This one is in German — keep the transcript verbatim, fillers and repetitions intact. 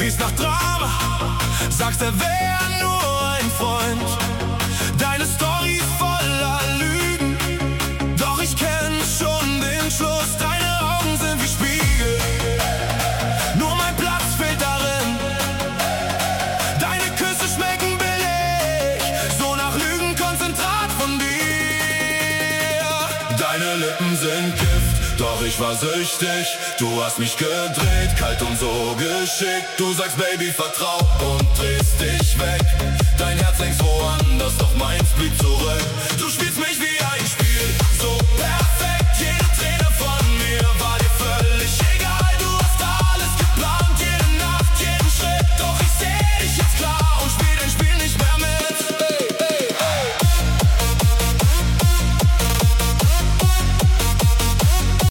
riechst nach Drama, sagst, er wär nur ein Freund. Deine Story ist voller Lügen, doch ich kenn schon den Schluss. Deine Augen sind wie Spiegel, nur mein Platz fehlt darin. Deine Küsse schmecken billig, so nach Lügenkonzentrat von dir. Deine Lippen sind Gift, doch ich war süchtig. Du hast mich gedreht, kalt und so geschickt. Du sagst, Baby, vertrau und drehst dich weg. Dein Herz längst woanders, doch meins blieb zurück. Du spielst